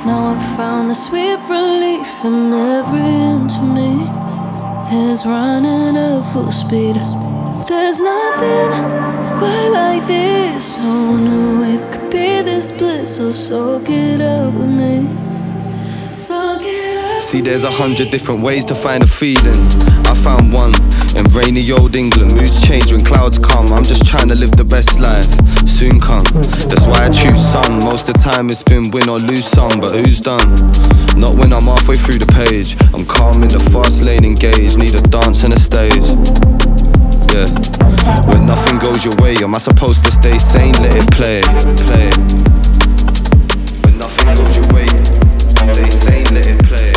Now I've found the sweet relief in every inch of me is running at full speed. There's nothing quite like this. Who knew it could be this bliss? So soak it up with me. Soak it up. See, there's 100 different ways to find a feeling. I found one in rainy old England. Moods change when clouds come. I'm just trying to live the best life. Soon come. That's why I choose sun. Most of the time it's been win or lose some, but who's done? Not when I'm halfway through the page. I'm calm in the fast lane, engaged. Need a dance and a stage. Yeah. When nothing goes your way, am I supposed to stay sane? Let it play. Play. When nothing goes your way, stay sane. Let it play.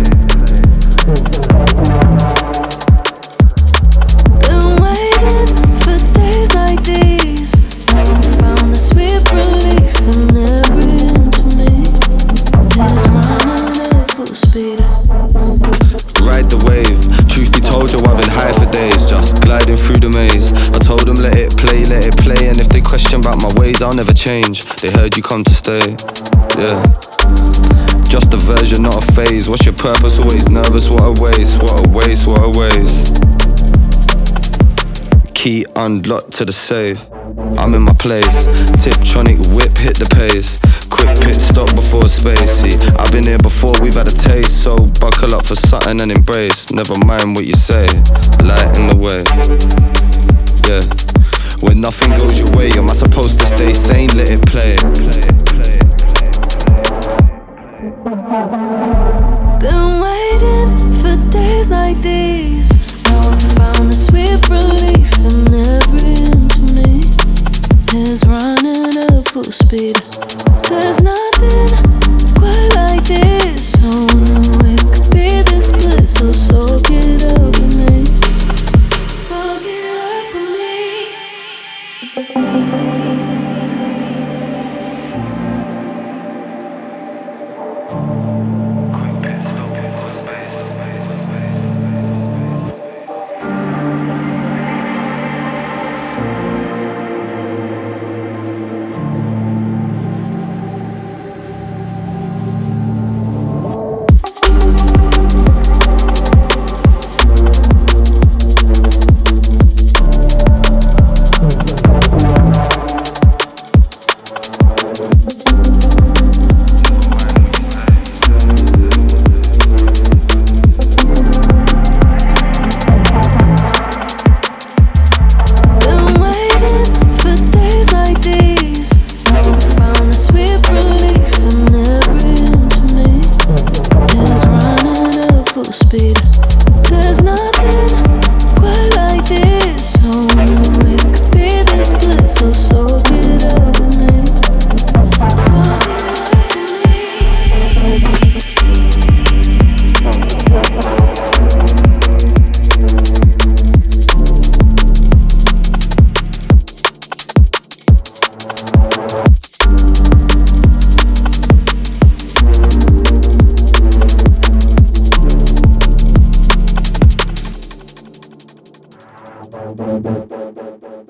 Been waiting for days like these. Now I found the sweet relief in every inch of me is running at full speed. Ride the wave. Truth be told, yo, I've been high for days, just gliding through the maze. I told them let it play, and if they question about my ways, I'll never change. They heard you come to stay, yeah. Just a version, not a phase. What's your purpose? Always nervous, what a waste, what a waste, what a waste. Key unlocked to the safe. I'm in my place. Tiptronic whip, hit the pace. Quick pit stop before space. See, I've been here before, we've had a taste. So buckle up for something and embrace. Never mind what you say, lighten the way. Yeah. When nothing goes your way, am I supposed to stay sane? Let it play. Been waiting for days like these. Now I found the sweet relief in every inch of me is running at full speed. There's nothing quite like this. Who knew it could be this bliss? So soak it up with me. Soak it up with Quick pit stop before space. There's nothing quite like this. Who knew it could be this bliss? So soak it up with me. Soak it up with me.